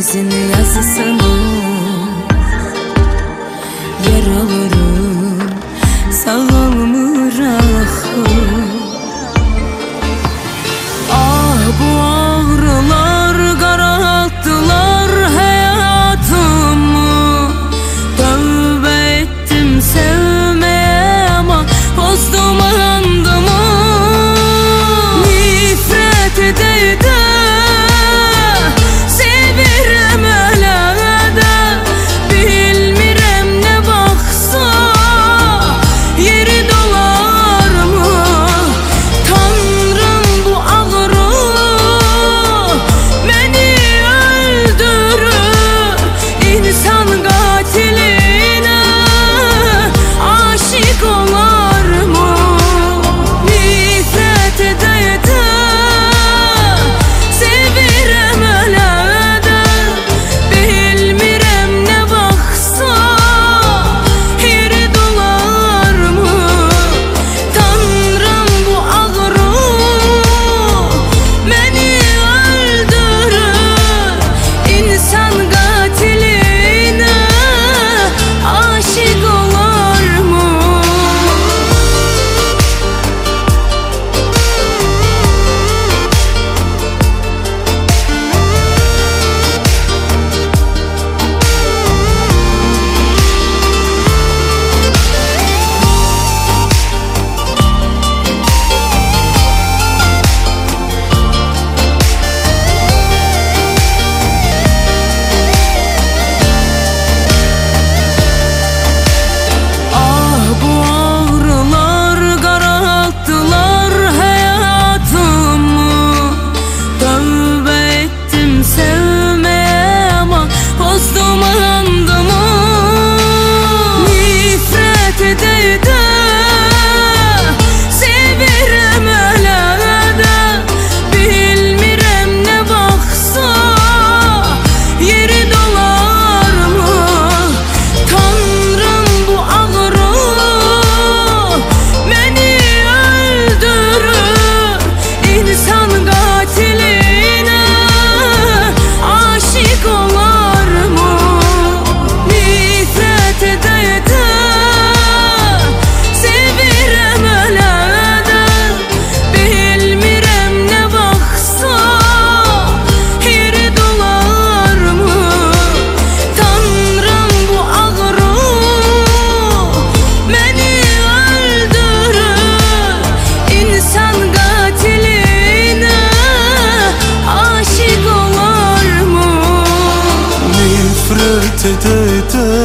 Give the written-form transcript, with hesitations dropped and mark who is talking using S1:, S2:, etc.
S1: sensin yazısını yer alırım, sağalımı rahım. Ah bu ağrılar kararttılar hayatımı. Tövbe ettim sevmeye ama bozdum andımı. Nifret edeydi sevirem öyle de, bilmirem ne baksa yeri dolar mı? Tanrım bu ağrı beni öldürür. İnsan katiline aşık olar mı? Nifret edeydi sevirem öyle de, bilmirem ne baksa yeri dolar mı? Tanrım bu ağrı beni öldürür. İnsan katiline aşık olar mı? Ah bu ağrılar kararttılar hayatımı. Tövbe ettim sevmeye ama bozdum andımı. Nifret edeydi sevirem öyle de, bilmirem ne baksa yeri dolar mı? Tanrım bu ağrı beni öldürür. İnsan katiline aşık olar mı? Nifret edeydi sevirem öyle de, bilmirem ne baksa yeri dolar mı? Tanrım bu ağrı beni öldürür. İnsan katiline aşık olar mı?
S2: Nefret edeydi